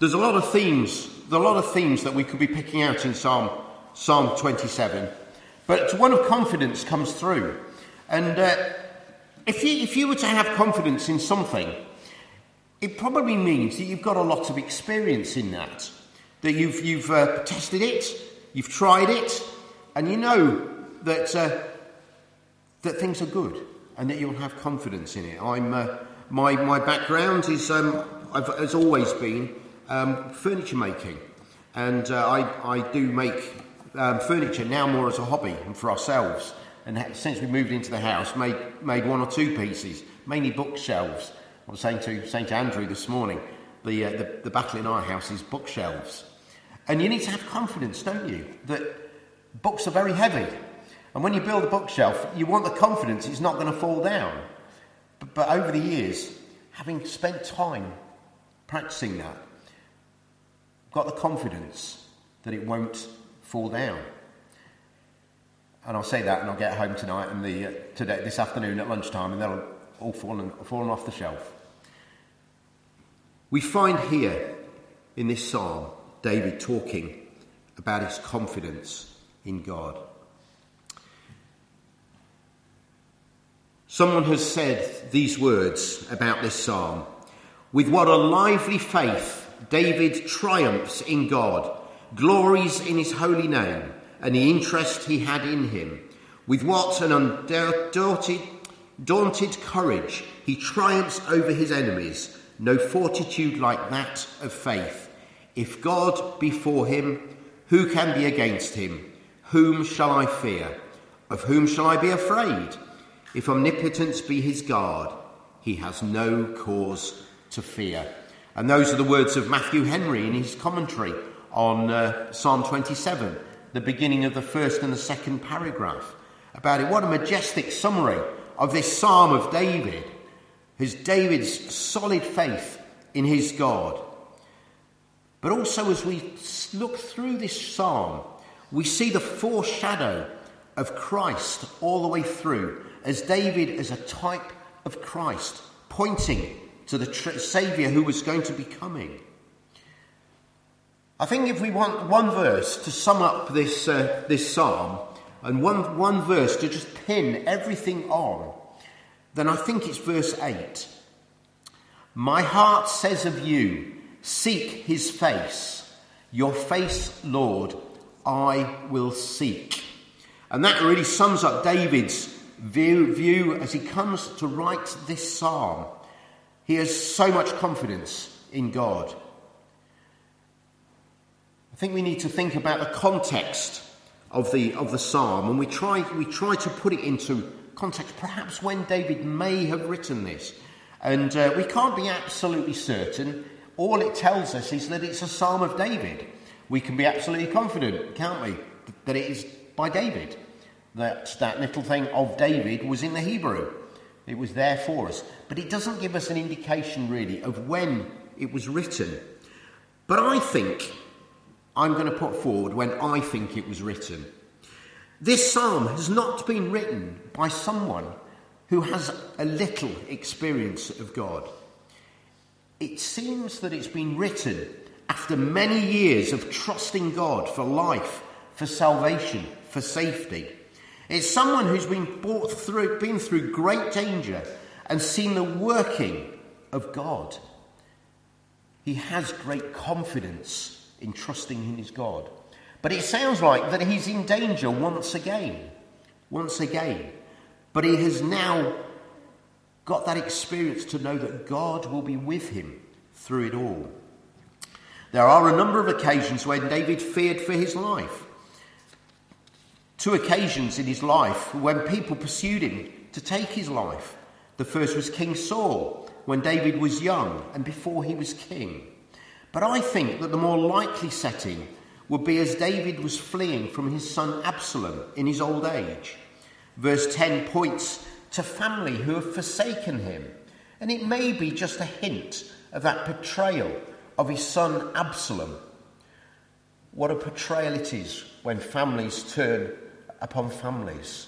There's a lot of themes that we could be picking out in Psalm 27, but one of confidence comes through. And if you were to have confidence in something, it probably means that you've got a lot of experience in that you've tested it, you've tried it, and you know that things are good and that you'll have confidence in it. My background has always been furniture making, and I do make furniture now more as a hobby and for ourselves. And since we moved into the house, made one or two pieces, mainly bookshelves. I was saying to Andrew this morning, the battle in our house is bookshelves. And you need to have confidence, don't you, that books are very heavy. And when you build a bookshelf, you want the confidence it's not going to fall down. But over the years, having spent time practicing that, got the confidence that it won't fall down. And I'll say that, and I'll get home tonight and this afternoon at lunchtime, and they'll all fallen off the shelf. We find here in this psalm David talking about his confidence in God. Someone has said these words about this psalm: with what a lively faith David triumphs in God, glories in his holy name, and the interest he had in him. With what an undaunted courage he triumphs over his enemies. No fortitude like that of faith. If God be for him, who can be against him? Whom shall I fear? Of whom shall I be afraid? If omnipotence be his guard, he has no cause to fear. And those are the words of Matthew Henry in his commentary on Psalm 27, the beginning of the first and the second paragraph about it. What a majestic summary of this psalm of David, David's solid faith in his God. But also, as we look through this psalm, we see the foreshadow of Christ all the way through, as David is a type of Christ, pointing to the Saviour who was going to be coming. I think if we want one verse to sum up this psalm, and one verse to just pin everything on, then I think it's verse 8. My heart says of you, seek his face. Your face, Lord, I will seek. And that really sums up David's view as he comes to write this psalm. He has so much confidence in God. I think we need to think about the context of the psalm, and we try to put it into context, perhaps when David may have written this. And we can't be absolutely certain. All it tells us is that it's a psalm of David. We can be absolutely confident, can't we, that it is by David. That little thing of David was in the Hebrew. It was there for us. But it doesn't give us an indication, really, of when it was written. But I think I'm going to put forward when I think it was written. This psalm has not been written by someone who has a little experience of God. It seems that it's been written after many years of trusting God for life, for salvation, for safety. It's someone who's been through great danger and seen the working of God. He has great confidence in trusting in his God. But it sounds like that he's in danger once again. But he has now got that experience to know that God will be with him through it all. There are a number of occasions when David feared for his life. 2 occasions in his life when people pursued him to take his life. The first was King Saul, when David was young and before he was king. But I think that the more likely setting would be as David was fleeing from his son Absalom in his old age. Verse 10 points to family who have forsaken him, and it may be just a hint of that betrayal of his son Absalom. What a betrayal it is when families turn upon families.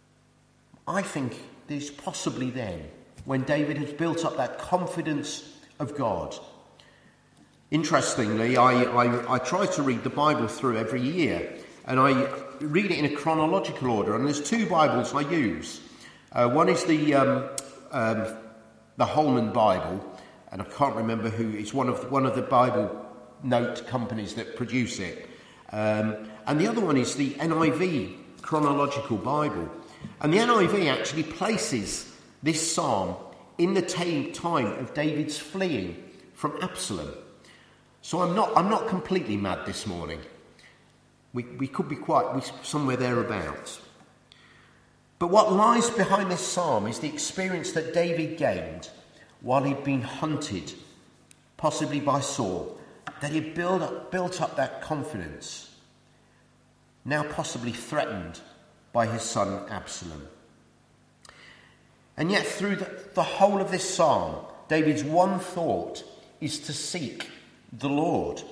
I think there's possibly then when David has built up that confidence of God. Interestingly, I try to read the Bible through every year, and I read it in a chronological order, and there's two Bibles I use. One is the Holman Bible, and I can't remember who. It's one of the Bible note companies that produce it, and the other one is the NIV chronological Bible, and the NIV actually places this psalm in the time of David's fleeing from Absalom. So I'm not completely mad this morning. We could be somewhere thereabouts. But what lies behind this psalm is the experience that David gained while he'd been hunted, possibly by Saul, that he built up that confidence, now possibly threatened by his son Absalom. And yet through the whole of this psalm, David's one thought is to seek the Lord.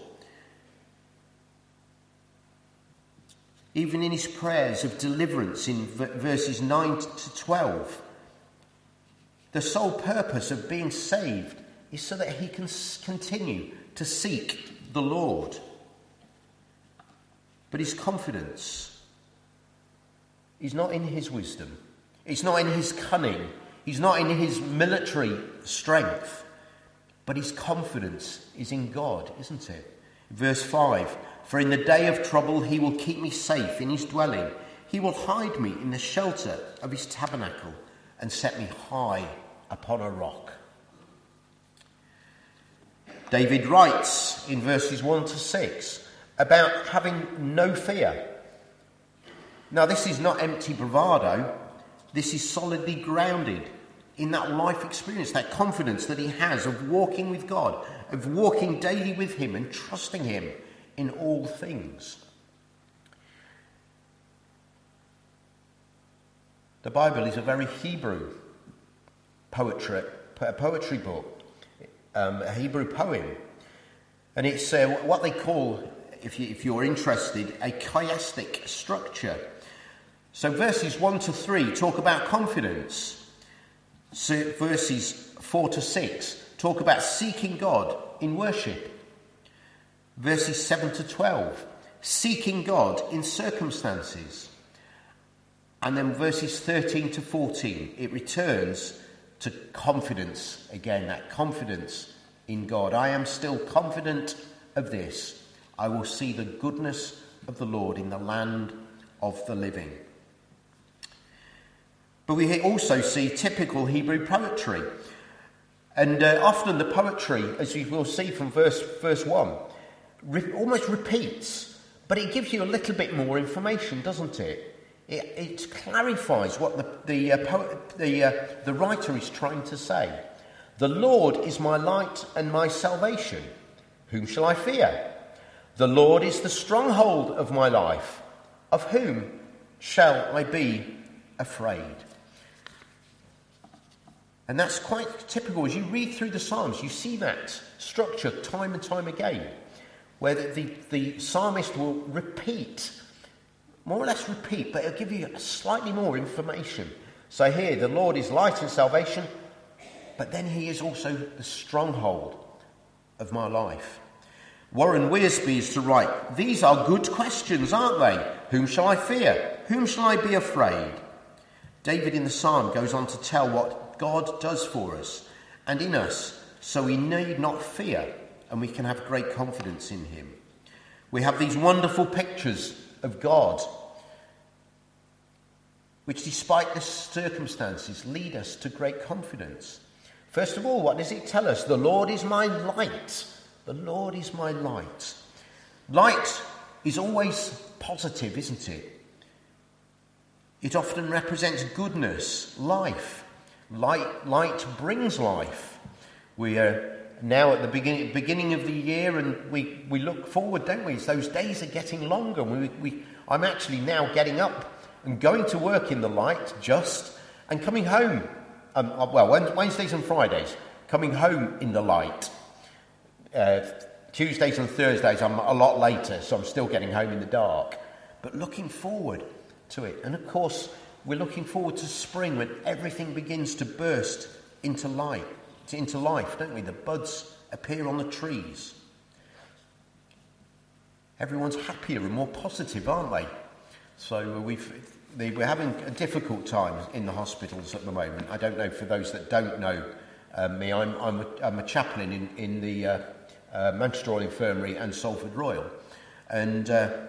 Even in his prayers of deliverance in verses 9 to 12, the sole purpose of being saved is so that he can continue to seek the Lord. But his confidence is not in his wisdom. It's not in his cunning. He's not in his military strength. But his confidence is in God, isn't it? Verse 5, for in the day of trouble he will keep me safe in his dwelling. He will hide me in the shelter of his tabernacle and set me high upon a rock. David writes in verses 1 to 6 about having no fear. Now, this is not empty bravado. This is solidly grounded in that life experience, that confidence that he has of walking with God, of walking daily with him and trusting him in all things. The Bible is a very Hebrew poetry book, a Hebrew poem. And it's what they call, if you're interested, a chiastic structure. So verses 1 to 3 talk about confidence. So verses 4 to 6 talk about seeking God in worship. Verses 7 to 12, seeking God in circumstances. And then verses 13 to 14, it returns to confidence again, that confidence in God. I am still confident of this. I will see the goodness of the Lord in the land of the living. But we also see typical Hebrew poetry. And often the poetry, as you will see from verse 1, almost repeats, but it gives you a little bit more information, doesn't it? It clarifies what the writer is trying to say. The Lord is my light and my salvation. Whom shall I fear? The Lord is the stronghold of my life. Of whom shall I be afraid? And that's quite typical. As you read through the Psalms, you see that structure time and time again, where the psalmist will repeat, more or less repeat, but it'll give you slightly more information. So here, the Lord is light and salvation, but then he is also the stronghold of my life. Warren Wiersbe is to write, these are good questions, aren't they? Whom shall I fear? Whom shall I be afraid? David in the psalm goes on to tell what God does for us and in us, so we need not fear and we can have great confidence in him. We have these wonderful pictures of God, which despite the circumstances lead us to great confidence. First of all, what does it tell us? The Lord is my light. The Lord is my light. Light is always positive, isn't it? It often represents goodness, life. Light brings life. We are now at the beginning of the year, and we look forward, don't we? Those days are getting longer. I'm actually now getting up and going to work in the light, and coming home. Wednesdays and Fridays, coming home in the light. Tuesdays and Thursdays, I'm a lot later, so I'm still getting home in the dark. But looking forward to it, and of course, we're looking forward to spring when everything begins to burst into light. into life, don't we? The buds appear on the trees. Everyone's happier and more positive, aren't they? So we're having a difficult time in the hospitals at the moment. I don't know, for those that don't know me, I'm a chaplain in the Manchester Royal Infirmary and Salford Royal. And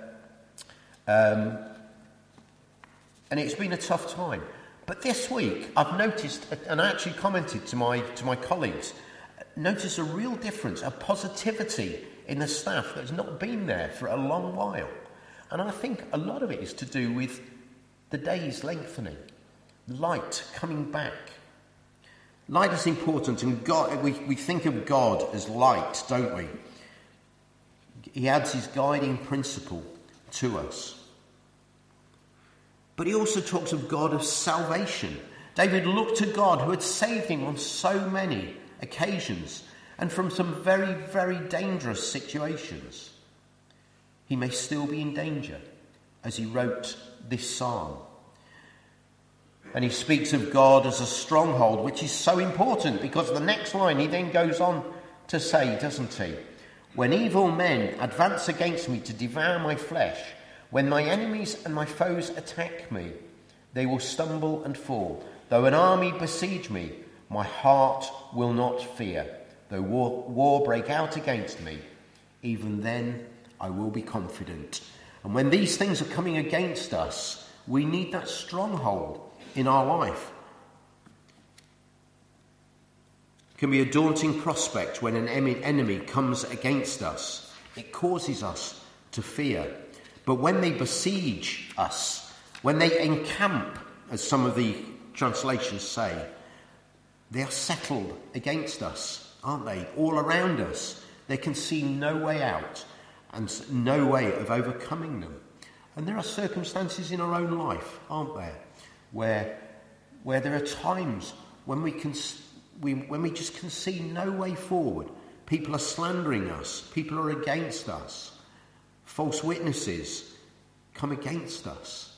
it's been a tough time. But this week, I've noticed, and I actually commented to my colleagues, noticed a real difference, a positivity in the staff that's not been there for a long while. And I think a lot of it is to do with the days lengthening, light coming back. Light is important, and God, we think of God as light, don't we? He adds his guiding principle to us. But he also talks of God of salvation. David looked to God who had saved him on so many occasions and from some very, very dangerous situations. He may still be in danger as he wrote this psalm. And he speaks of God as a stronghold, which is so important because the next line he then goes on to say, doesn't he? When evil men advance against me to devour my flesh, when my enemies and my foes attack me, they will stumble and fall. Though an army besiege me, my heart will not fear. Though war break out against me, even then I will be confident. And when these things are coming against us, we need that stronghold in our life. It can be a daunting prospect when an enemy comes against us. It causes us to fear. But when they besiege us, when they encamp, as some of the translations say, they are settled against us, aren't they? All around us. They can see no way out and no way of overcoming them. And there are circumstances in our own life, aren't there, where there are times when we just can see no way forward. People are slandering us. People are against us. False witnesses come against us.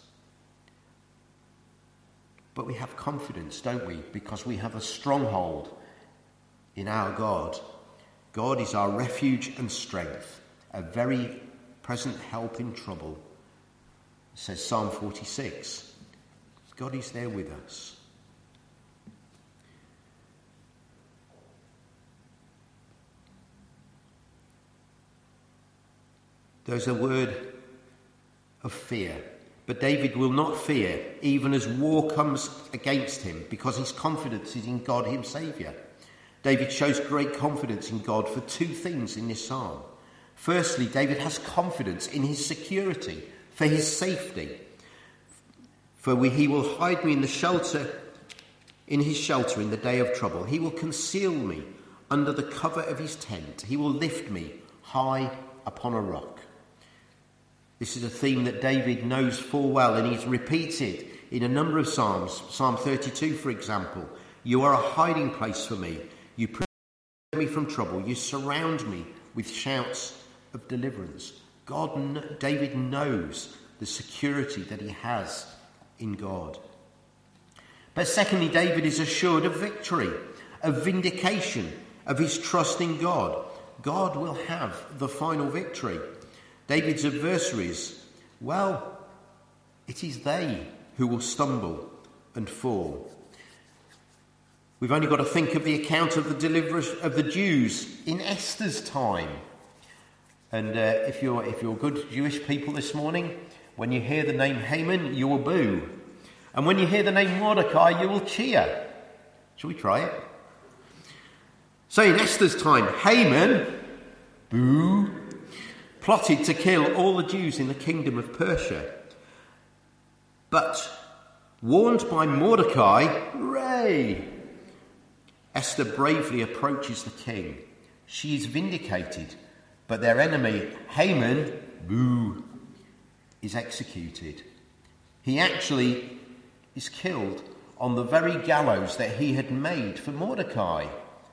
But we have confidence, don't we? Because we have a stronghold in our God. God is our refuge and strength, a very present help in trouble. It says Psalm 46. God is there with us. There's a word of fear. But David will not fear, even as war comes against him, because his confidence is in God, his Saviour. David shows great confidence in God for two things in this psalm. Firstly, David has confidence in his security, for his safety. He will hide me in his shelter in the day of trouble. He will conceal me under the cover of his tent. He will lift me high upon a rock. This is a theme that David knows full well, and he's repeated in a number of psalms. Psalm 32, for example. You are a hiding place for me. You protect me from trouble. You surround me with shouts of deliverance. David knows the security that he has in God. But secondly, David is assured of victory, of vindication, of his trust in God. God will have the final victory. David's adversaries, well, it is they who will stumble and fall. We've only got to think of the account of the deliverance of the Jews in Esther's time. And if you're good Jewish people this morning, when you hear the name Haman, you will boo. And when you hear the name Mordecai, you will cheer. Shall we try it? So in Esther's time, Haman, boo, plotted to kill all the Jews in the kingdom of Persia. But warned by Mordecai, hooray! Esther bravely approaches the king. She is vindicated, but their enemy, Haman, boo, is executed. He actually is killed on the very gallows that he had made for Mordecai.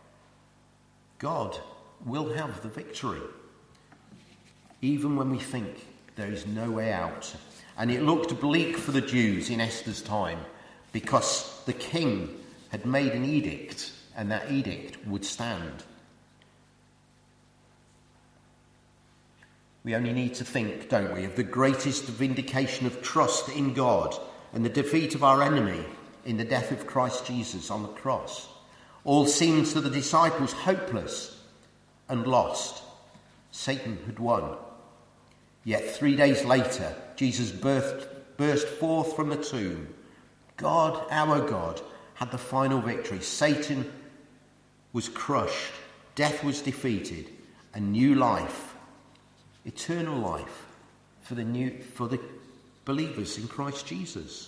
God will have the victory, even when we think there is no way out. And it looked bleak for the Jews in Esther's time because the king had made an edict and that edict would stand. We only need to think, don't we, of the greatest vindication of trust in God and the defeat of our enemy in the death of Christ Jesus on the cross. All seemed to the disciples hopeless and lost. Satan had won. Yet 3 days later, Jesus burst forth from the tomb. God, our God, had the final victory. Satan was crushed. Death was defeated. And new life, eternal life, for the believers in Christ Jesus.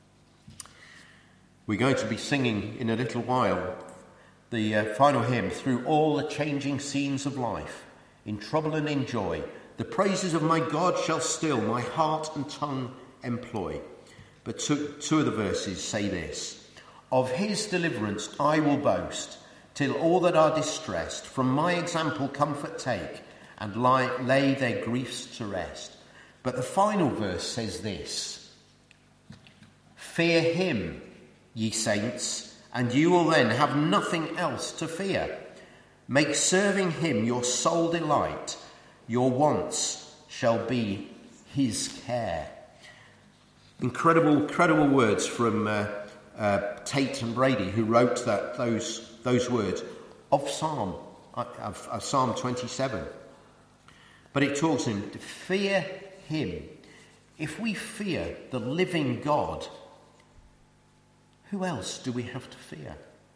We're going to be singing in a little while the final hymn, Through All the Changing Scenes of Life, in trouble and in joy, the praises of my God shall still my heart and tongue employ. But two of the verses say this: of his deliverance I will boast, till all that are distressed from my example comfort take, and lay their griefs to rest. But the final verse says this: fear him, ye saints, and you will then have nothing else to fear. Make serving him your sole delight. Your wants shall be his care. Incredible words from Tate and Brady, who wrote those words of Psalm 27. But it talks in to fear him. If we fear the living God, who else do we have to fear?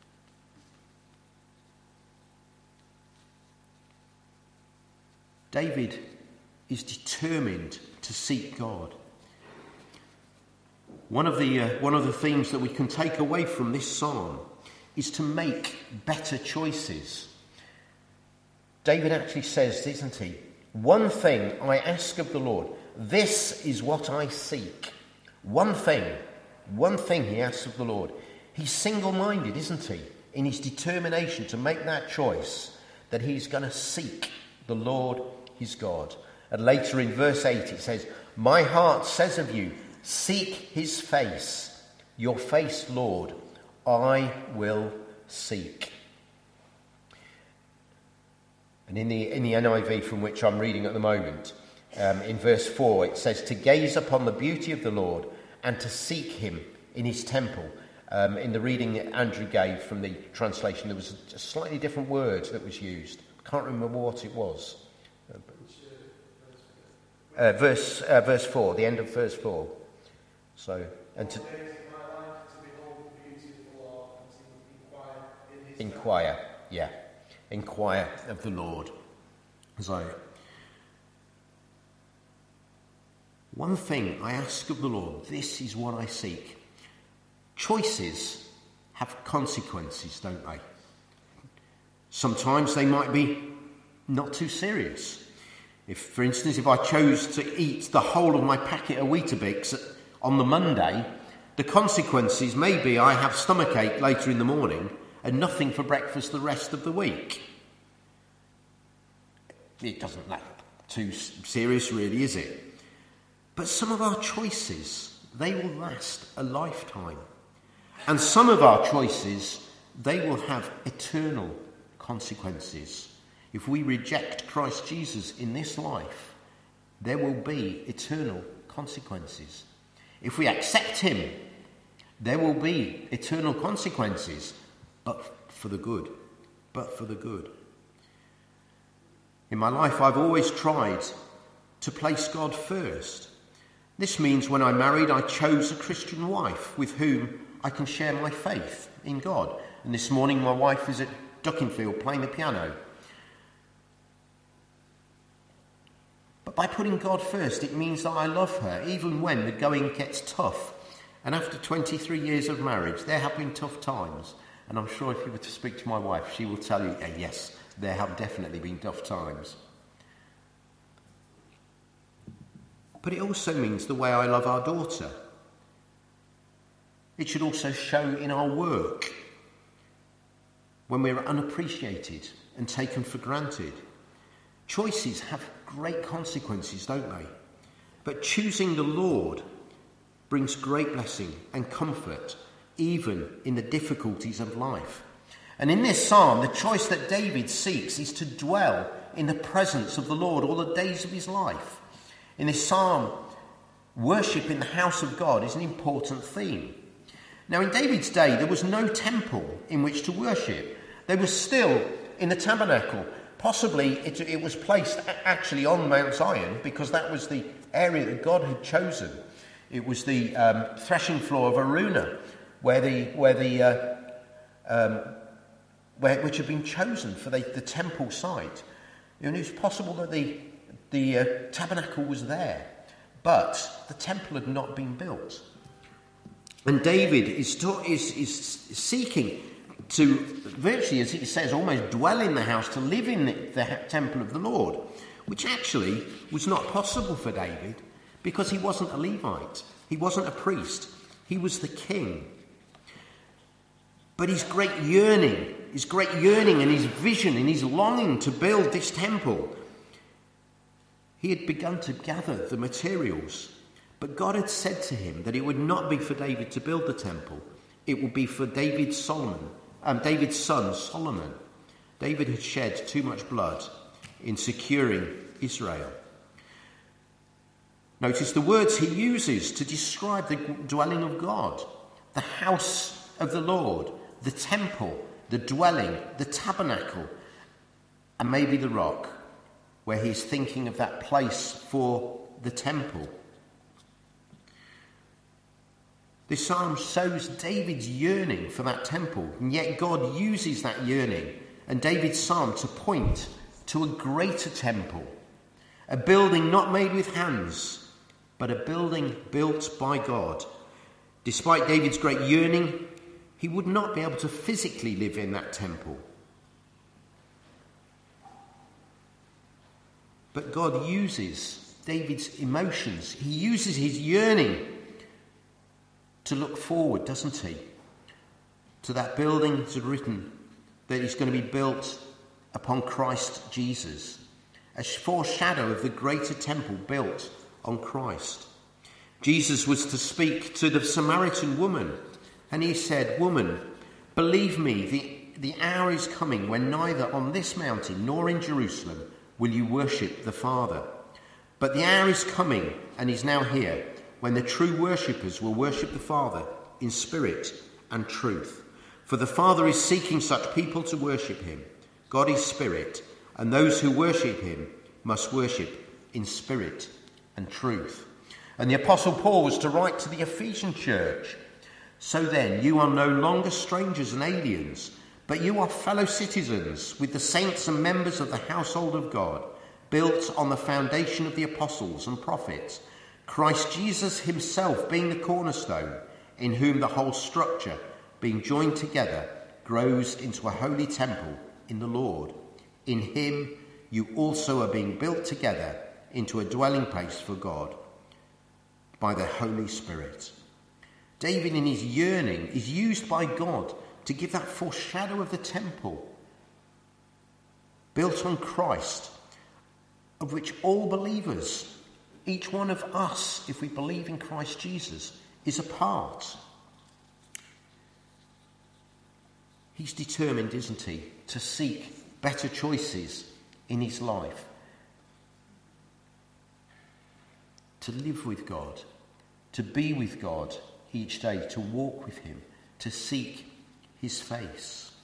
David is determined to seek God. One of the themes that we can take away from this psalm is to make better choices. David actually says, isn't he? One thing I ask of the Lord, this is what I seek. One thing he asks of the Lord. He's single-minded, isn't he, in his determination to make that choice, that he's going to seek the Lord his God. And later in verse 8 it says, my heart says of you, seek his face. Your face, Lord, I will seek. And in the NIV from which I'm reading at the moment, in verse 4 it says, to gaze upon the beauty of the Lord and to seek him in his temple. In the reading that Andrew gave from the translation, there was a slightly different word that was used. I can't remember what it was. Verse 4, the end of verse 4. So, and to inquire of the Lord. So, one thing I ask of the Lord, this is what I seek. Choices have consequences, don't they? Sometimes they might be not too serious. If, for instance, if I chose to eat the whole of my packet of Weetabix on the Monday, the consequences may be I have stomachache later in the morning and nothing for breakfast the rest of the week. It doesn't look too serious, really, is it? But some of our choices, they will last a lifetime. And some of our choices, they will have eternal consequences. If we reject Christ Jesus in this life, there will be eternal consequences. If we accept him, there will be eternal consequences, but for the good. In my life, I've always tried to place God first. This means when I married, I chose a Christian wife with whom I can share my faith in God. And this morning, my wife is at Duckingfield playing the piano. But by putting God first, it means that I love her, even when the going gets tough. And after 23 years of marriage, there have been tough times. And I'm sure if you were to speak to my wife, she will tell you, yes, there have definitely been tough times. But it also means the way I love our daughter. It should also show in our work, when we're unappreciated and taken for granted. Choices have great consequences, don't they? But choosing the Lord brings great blessing and comfort, even in the difficulties of life. And in this psalm, the choice that David seeks is to dwell in the presence of the Lord all the days of his life. In this psalm, worship in the house of God is an important theme. Now, in David's day, there was no temple in which to worship. They were still in the tabernacle. Possibly it was placed actually on Mount Zion because that was the area that God had chosen. It was the threshing floor of Araunah, which had been chosen for the temple site. And it was possible that the tabernacle was there, but the temple had not been built. And David is seeking to virtually, as he says, almost dwell in the house, to live in the temple of the Lord, which actually was not possible for David because he wasn't a Levite. He wasn't a priest. He was the king. But his great yearning and his vision and his longing to build this temple, he had begun to gather the materials. But God had said to him that it would not be for David to build the temple. It would be for David's son, Solomon. David had shed too much blood in securing Israel. Notice the words he uses to describe the dwelling of God: the house of the Lord, the temple, the dwelling, the tabernacle, and maybe the rock, where he's thinking of that place for the temple. This psalm shows David's yearning for that temple, and yet God uses that yearning and David's psalm to point to a greater temple, a building not made with hands, but a building built by God. Despite David's great yearning, he would not be able to physically live in that temple. But God uses David's emotions. He uses his yearning to look forward, doesn't he? To that building that's written that is going to be built upon Christ Jesus. A foreshadow of the greater temple built on Christ. Jesus was to speak to the Samaritan woman, and he said, "Woman, believe me, the hour is coming when neither on this mountain nor in Jerusalem will you worship the Father. But the hour is coming, and is now here, when the true worshippers will worship the Father in spirit and truth. For the Father is seeking such people to worship him. God is spirit, and those who worship him must worship in spirit and truth." And the Apostle Paul was to write to the Ephesian church, "So then, you are no longer strangers and aliens, but you are fellow citizens with the saints and members of the household of God, built on the foundation of the apostles and prophets, Christ Jesus himself being the cornerstone, in whom the whole structure, being joined together, grows into a holy temple in the Lord. In him you also are being built together into a dwelling place for God by the Holy Spirit." David, in his yearning, is used by God to give that foreshadow of the temple built on Christ, of which all believers, each one of us, if we believe in Christ Jesus, is a part. He's determined, isn't he, to seek better choices in his life, to live with God, to be with God each day, to walk with him, to seek his face.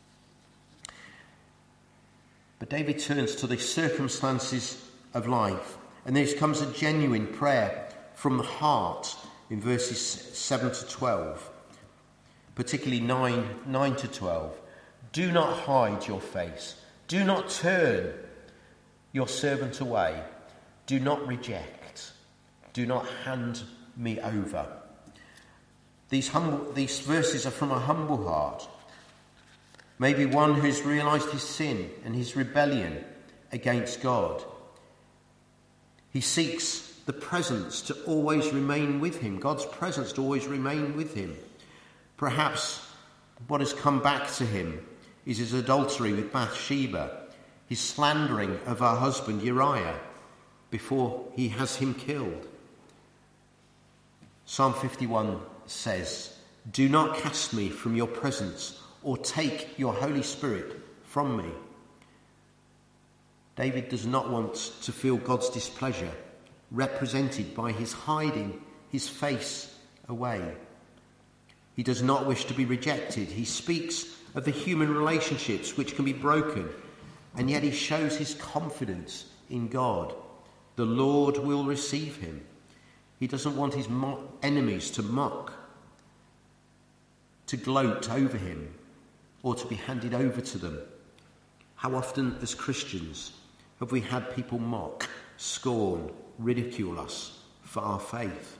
But David turns to the circumstances of life, and there comes a genuine prayer from the heart in verses 7 to 12, particularly 9 to 12. "Do not hide your face. Do not turn your servant away. Do not reject. Do not hand me over." These verses are from a humble heart. Maybe one who's realised his sin and his rebellion against God. He seeks the presence to always remain with him, God's presence to always remain with him. Perhaps what has come back to him is his adultery with Bathsheba, his slandering of her husband Uriah before he has him killed. Psalm 51 says, "Do not cast me from your presence or take your Holy Spirit from me. David does not want to feel God's displeasure represented by his hiding his face away. He does not wish to be rejected. He speaks of the human relationships which can be broken, and yet he shows his confidence in God. The Lord will receive him. He doesn't want his enemies to mock, to gloat over him, or to be handed over to them. How often as Christians have we had people mock, scorn, ridicule us for our faith?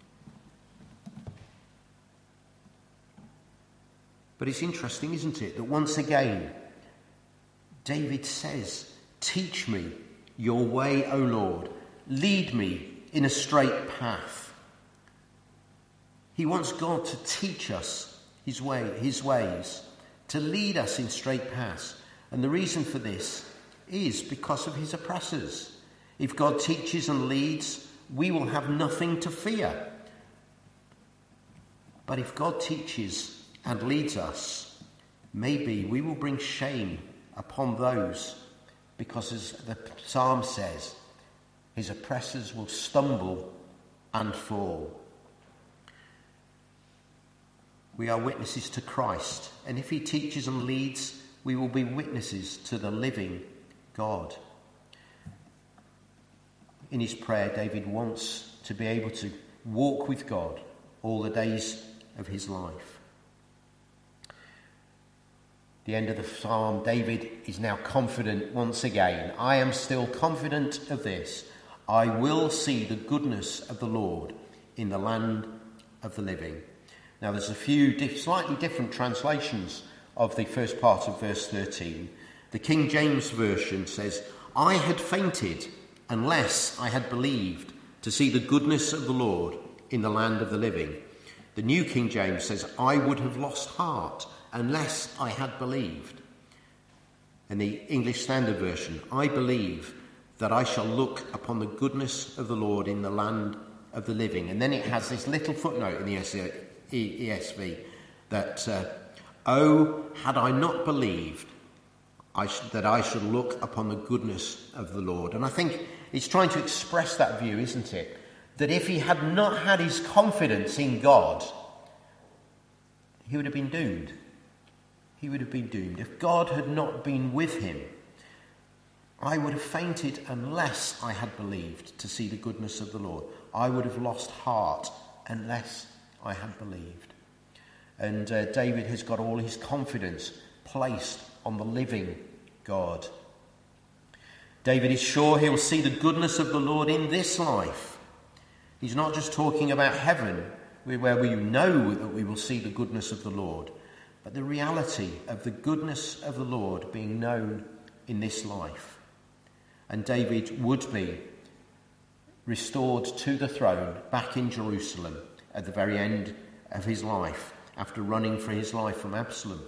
But it's interesting, isn't it, that once again, David says, "Teach me your way, O Lord. Lead me in a straight path." He wants God to teach us his ways, to lead us in straight paths. And the reason for this is because of his oppressors. If God teaches and leads, we will have nothing to fear. But if God teaches and leads us, maybe we will bring shame upon those, because as the psalm says, his oppressors will stumble and fall. We are witnesses to Christ, and if he teaches and leads, we will be witnesses to the living God. In his prayer, David wants to be able to walk with God all the days of his life. The end of the psalm, David is now confident once again. "I am still confident of this. I will see the goodness of the Lord in the land of the living." Now there's a few slightly different translations of the first part of verse 13. The King James Version says, "I had fainted unless I had believed to see the goodness of the Lord in the land of the living." The New King James says, "I would have lost heart unless I had believed." And the English Standard Version, "I believe that I shall look upon the goodness of the Lord in the land of the living." And then it has this little footnote in the ESV that, "Oh, had I not believed that I should look upon the goodness of the Lord." And I think it's trying to express that view, isn't it? That if he had not had his confidence in God, he would have been doomed. He would have been doomed. If God had not been with him, "I would have fainted unless I had believed to see the goodness of the Lord. I would have lost heart unless I had believed." And David has got all his confidence placed on the living God. David is sure he'll see the goodness of the Lord in this life. He's not just talking about heaven, where we know that we will see the goodness of the Lord, but the reality of the goodness of the Lord being known in this life. And David would be restored to the throne back in Jerusalem at the very end of his life, after running for his life from Absalom.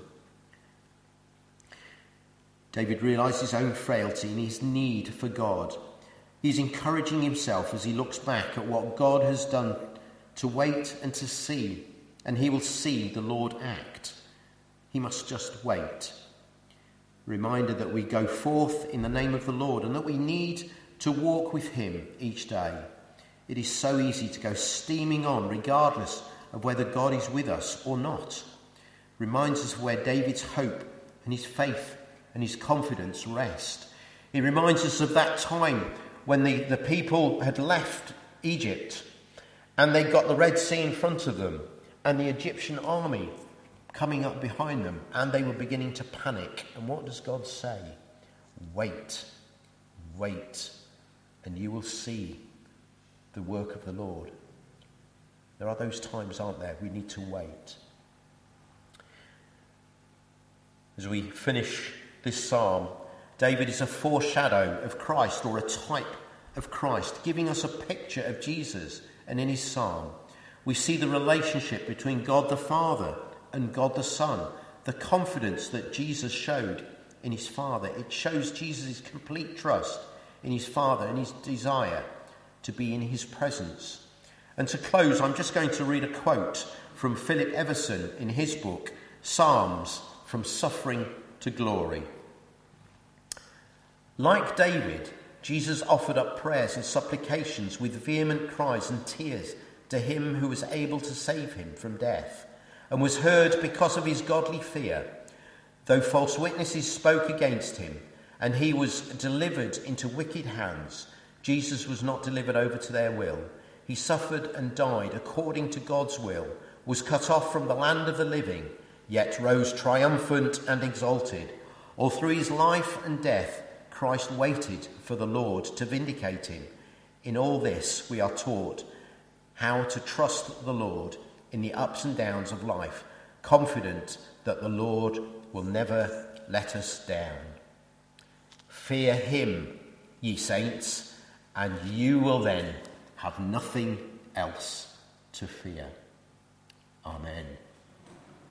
David realised his own frailty and his need for God. He's encouraging himself as he looks back at what God has done, to wait and to see, and he will see the Lord act. He must just wait. Reminder that we go forth in the name of the Lord and that we need to walk with him each day. It is so easy to go steaming on regardless of whether God is with us or not. Reminds us of where David's hope and his faith and his confidence rest. It reminds us of that time when the people had left Egypt and they got the Red Sea in front of them and the Egyptian army coming up behind them, and they were beginning to panic. And what does God say? Wait, wait, and you will see the work of the Lord. There are those times, aren't there? We need to wait. As we finish this psalm, David is a foreshadow of Christ, or a type of Christ, giving us a picture of Jesus. And in his psalm, we see the relationship between God the Father and God the Son, the confidence that Jesus showed in his Father. It shows Jesus' complete trust in his Father and his desire to be in his presence. And to close, I'm just going to read a quote from Philip Everson in his book, Psalms from suffering to glory. Like David, Jesus offered up prayers and supplications with vehement cries and tears to him who was able to save him from death, and was heard because of his godly fear. Though false witnesses spoke against him, and he was delivered into wicked hands, Jesus was not delivered over to their will. He suffered and died according to God's will, was cut off from the land of the living, yet rose triumphant and exalted. All through his life and death, Christ waited for the Lord to vindicate him. In all this, we are taught how to trust the Lord in the ups and downs of life, confident that the Lord will never let us down. Fear him, ye saints, and you will then have nothing else to fear. Amen.